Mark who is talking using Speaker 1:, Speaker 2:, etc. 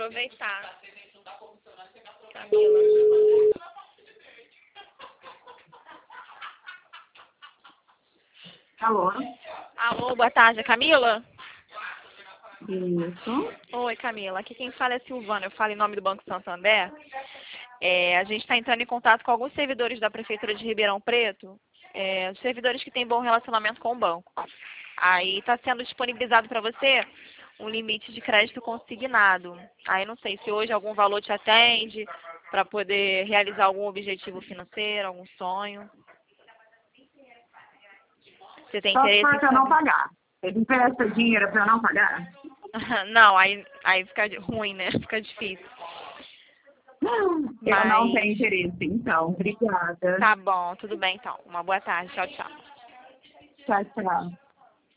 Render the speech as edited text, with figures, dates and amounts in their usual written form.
Speaker 1: aproveitar. Camila.
Speaker 2: Alô?
Speaker 1: Alô, boa tarde, é Camila?
Speaker 2: Isso.
Speaker 1: Oi, Camila. Aqui quem fala é Silvana. Eu falo em nome do Banco Santander. A gente está entrando em contato com alguns servidores da Prefeitura de Ribeirão Preto, os servidores que têm bom relacionamento com o banco. Aí está sendo disponibilizado para você um limite de crédito consignado. Aí não sei se hoje algum valor te atende para poder realizar algum objetivo financeiro, algum sonho. Você tem
Speaker 2: Só se
Speaker 1: interesse
Speaker 2: for
Speaker 1: em
Speaker 2: pra eu não
Speaker 1: saber?
Speaker 2: pagar. Ele empresta dinheiro pra eu não pagar?
Speaker 1: Não, aí fica ruim, né? Fica difícil.
Speaker 2: Eu não
Speaker 1: Mas
Speaker 2: tenho interesse, então. Obrigada.
Speaker 1: tá bom, tudo bem então. Uma boa tarde. Tchau, tchau.
Speaker 2: Tchau, tchau.